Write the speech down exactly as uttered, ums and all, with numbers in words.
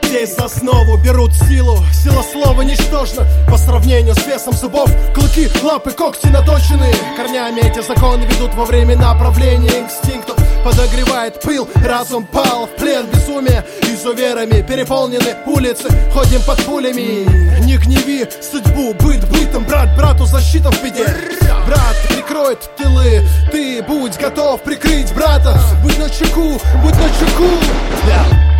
здесь за основу берут силу. Сила слова ничтожна по сравнению с весом зубов. Клыки, лапы, когти наточены корнями. Эти законы ведут во времена правления инстинктов. Подогревает пыл, разум пал в плен безумия. Изуверами переполнены улицы, ходим под пулями. Не гневи судьбу, быт бытом, брат брату защита в беде. Брат прикроет тылы, ты будь готов прикрыть брата. Будь начеку, будь начеку. Yeah.